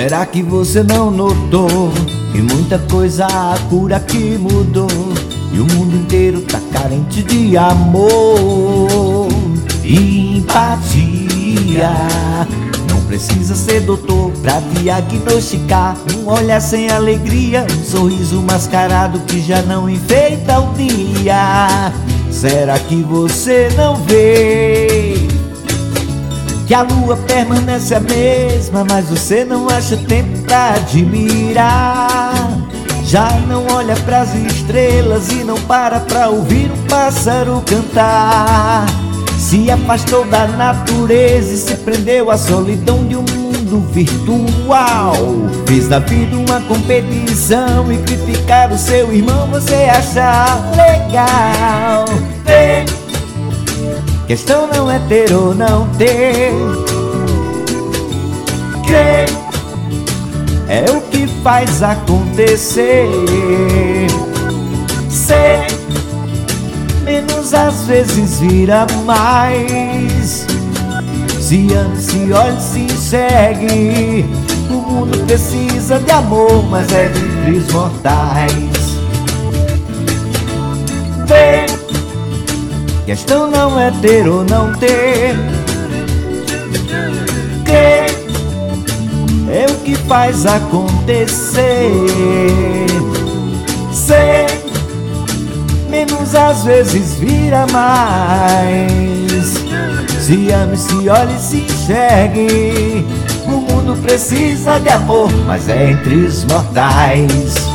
Será que você não notou que muita coisa por aqui mudou e o mundo inteiro tá carente de amor e empatia? Não precisa ser doutor pra diagnosticar um olhar sem alegria, um sorriso mascarado que já não enfeita o dia. Será que você não vê que a lua permanece a mesma, mas você não acha tempo pra admirar? Já não olha pras estrelas e não para pra ouvir um pássaro cantar. Se afastou da natureza e se prendeu à solidão de um mundo virtual. Fez da vida uma competição e criticar o seu irmão você acha legal. Questão não é ter ou não ter, crer é o que faz acontecer. Ser menos às vezes vira mais. Se ame, se olhe, se enxergue. O mundo precisa de amor, mas é entre os mortais. Vê, questão não é ter ou não ter, crer é o que faz acontecer. Ser menos às vezes vira mais. Se ame, se olhe, se enxergue. O mundo precisa de amor, mas é entre os mortais.